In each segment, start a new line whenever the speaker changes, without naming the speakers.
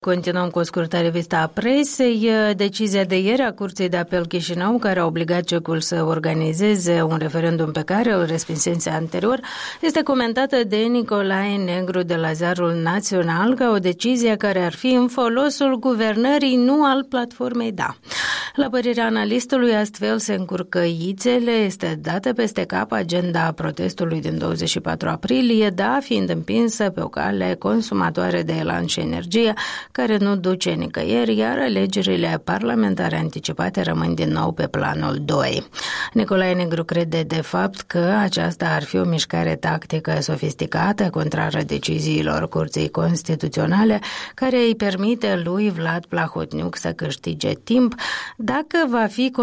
Continuăm cu o scurtă revistă a presei. Decizia de ieri a Curții de Apel Chișinău, care a obligat CEC-ul să organizeze un referendum pe care îl respinse anterior, este comentată de Nicolae Negru de la Ziarul Național ca o decizie care ar fi în folosul guvernării, nu al platformei Da. La părerea analistului, astfel se încurcă ițele, este dată peste cap agenda protestului din 24 aprilie, Da fiind împinsă pe o cale consumatoare de elan și energie, care nu duce nicăieri, iar alegerile parlamentare anticipate rămân din nou pe planul 2. Nicolae Negru crede de fapt că aceasta ar fi o mișcare tactică sofisticată, contrară deciziilor Curții Constituționale, care îi permite lui Vlad Plahotniuc să câștige timp dacă va fi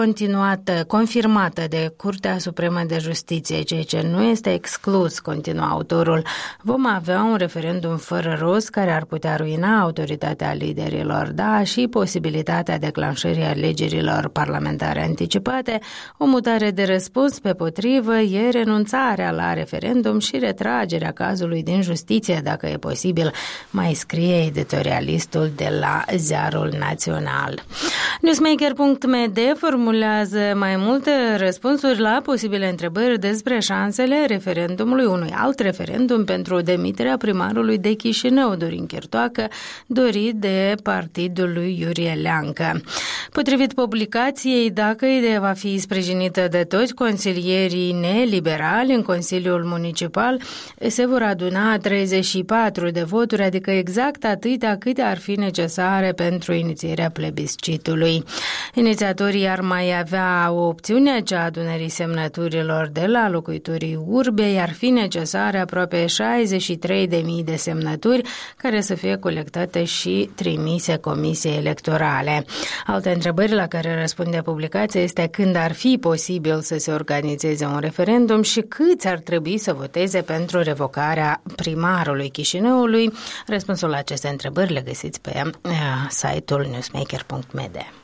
confirmată de Curtea Supremă de Justiție, ceea ce nu este exclus, continuă autorul. Vom avea un referendum fără rost care ar putea ruina autoritatea liderilor Da și posibilitatea declanșării alegerilor parlamentare anticipate. O mutare de răspuns pe potrivă e renunțarea la referendum și retragerea cazului din justiție, dacă e posibil, mai scrie editorialistul de la Ziarul Național. Newsmaker.md formulează mai multe răspunsuri la posibile întrebări despre șansele referendumului, unui alt referendum pentru demiterea primarului de Chișinău, Dorin Chirtoacă, dorit de partidul lui Iurie Leancă. Potrivit publicației, dacă ideea va fi sprijinită de toți consilierii neliberali în Consiliul Municipal, se vor aduna 34 de voturi, adică exact atâtea câte ar fi necesare pentru inițierea plebiscitului. Inițiatorii ar mai avea o opțiune, cea a adunării semnăturilor de la locuitorii urbei, ar fi necesare aproape 63.000 de semnături care să fie colectate și trimise Comisiei Electorale. Alte întrebări la care răspunde publicația este când ar fi posibil să se organizeze un referendum și câți ar trebui să voteze pentru revocarea primarului Chișinăului. Răspunsul la aceste întrebări le găsiți pe site-ul newsmaker.md.